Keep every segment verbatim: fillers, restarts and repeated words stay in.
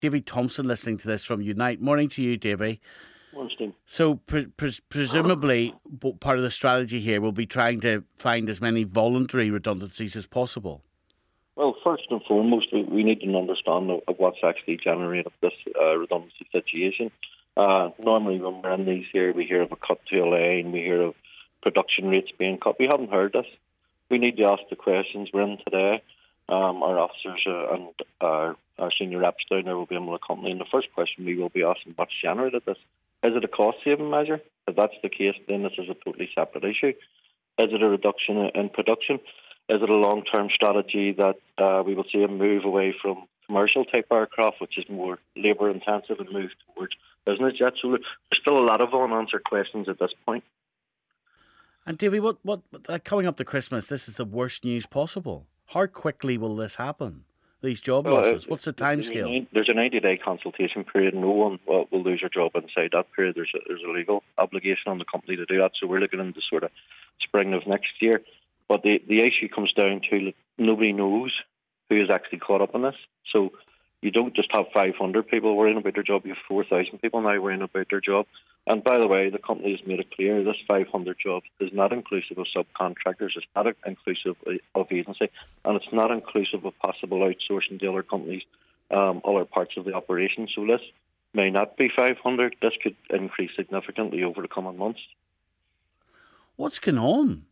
Davy Thompson listening to this from Unite. Morning to you, Davy. Morning. So pre- pre- presumably part of the strategy here will be trying to find as many voluntary redundancies as possible. Well, first and foremost, we, we need to understand of, of what's actually generated this uh, redundancy situation. Uh, normally when we're in these here, we hear of a cut to a lane, we hear of production rates being cut. We haven't heard this. We need to ask the questions. We're in today. Um, our officers uh, and our, our senior reps down there will be able to accompany. And the first question we will be asking, what's generated this? Is it a cost-saving measure? If that's the case, then this is a totally separate issue. Is it a reduction in production? Is it a long-term strategy that uh, we will see a move away from commercial-type aircraft, which is more labour-intensive, and move towards business jets? So there's still a lot of unanswered questions at this point. And Davy, what, what, uh, coming up to Christmas, this is the worst news possible. How quickly will this happen? These job well, losses. Uh, What's the timescale? There's a ninety-day consultation period. No one will, will lose their job inside that period. There's a, there's a legal obligation on the company to do that. So we're looking into sort of spring of next year. But the, the issue comes down to that nobody knows who is actually caught up in this. So you don't just have five hundred people worrying about their job. You have four thousand people now worrying about their job. And by the way, the company has made it clear this five hundred jobs is not inclusive of subcontractors. It's not inclusive of agency. And it's not inclusive of possible outsourcing to other companies, um, other parts of the operation. So this may not be five hundred. This could increase significantly over the coming months. What's going on?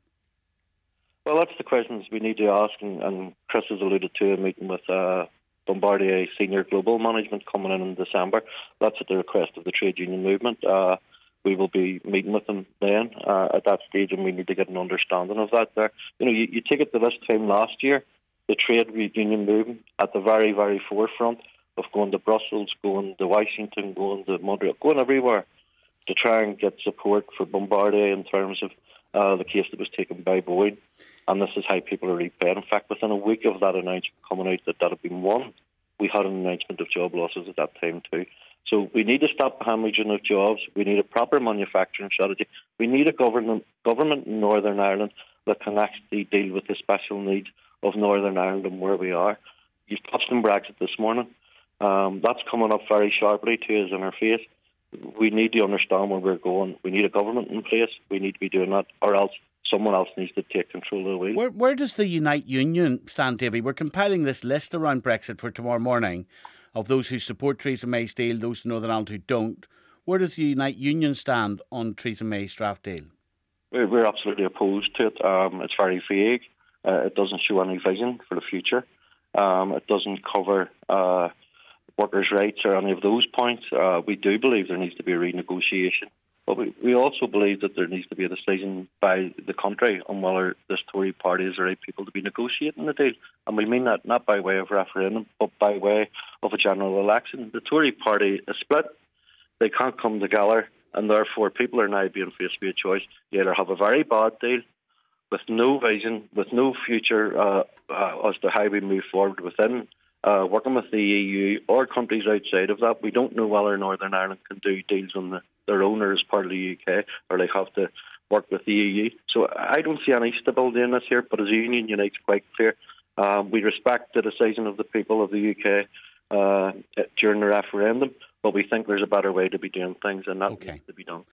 Well, that's the questions we need to ask. And, and Chris has alluded to a meeting with Uh, Bombardier senior global management coming in in December. That's at the request of the trade union movement. Uh, we will be meeting with them then uh, at that stage, and we need to get an understanding of that there. You know, you, you take it to this time last year, the trade union movement at the very, very forefront of going to Brussels, going to Washington, going to Montreal, going everywhere to try and get support for Bombardier in terms of uh, the case that was taken by Boeing. And this is how people are repaid. In fact, within a week of that announcement coming out that that had been won, we had an announcement of job losses at that time too. So we need to stop the hemorrhaging of jobs. We need a proper manufacturing strategy. We need a government government in Northern Ireland that can actually deal with the special needs of Northern Ireland and where we are. You've touched on Brexit this morning. Um, that's coming up very sharply to us in our face. We need to understand where we're going. We need a government in place. We need to be doing that, or else someone else needs to take control of the wheel. Where, where does the Unite Union stand, Davy? We're compiling this list around Brexit for tomorrow morning of those who support Theresa May's deal, those in Northern Ireland who don't. Where does the Unite Union stand on Theresa May's draft deal? We're, we're absolutely opposed to it. Um, it's very vague. Uh, it doesn't show any vision for the future. Um, it doesn't cover uh, workers' rights or any of those points. Uh, we do believe there needs to be a renegotiation. But we, we also believe that there needs to be a decision by the country on whether this Tory party is the right people to be negotiating the deal. And we mean that not by way of referendum, but by way of a general election. The Tory party is split. They can't come together, and therefore people are now being faced with a choice. You either have a very bad deal with no vision, with no future uh, uh, as to how we move forward within Uh, working with the E U or countries outside of that. We don't know whether Northern Ireland can do deals on the, their own or as part of the U K, or they have to work with the E U. So I don't see any stability in this here, but as a Union Unite's quite clear. Um, we respect the decision of the people of the U K uh, during the referendum, but we think there's a better way to be doing things, and that okay. needs to be done.